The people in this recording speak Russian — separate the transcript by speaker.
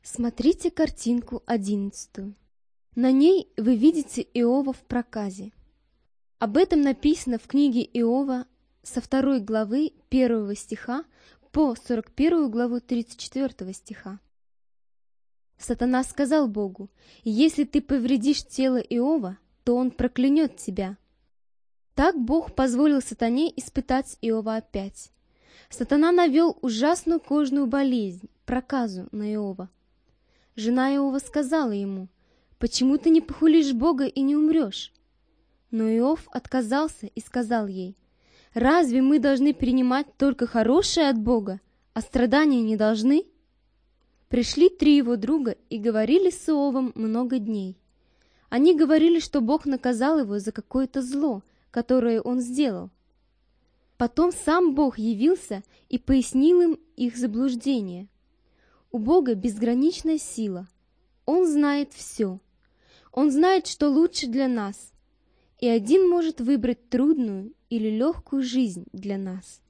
Speaker 1: Смотрите картинку 11. На ней вы видите Иова в проказе. Об этом написано в книге Иова со 2 главы 1 стиха по 41 главу 34 стиха. Сатана сказал Богу: «Если ты повредишь тело Иова, то он проклянет тебя». Так Бог позволил сатане испытать Иова опять. Сатана навел ужасную кожную болезнь, проказу на Иова. Жена Иова сказала ему: «Почему ты не похулишь Бога и не умрешь?» Но Иов отказался и сказал ей: «Разве мы должны принимать только хорошее от Бога, а страдания не должны?» Пришли 3 его друга и говорили с Иовом много дней. Они говорили, что Бог наказал его за какое-то зло, которое он сделал. Потом сам Бог явился и пояснил им их заблуждение. У Бога безграничная сила. Он знает все. Он знает, что лучше для нас. И один может выбрать трудную или легкую жизнь для нас.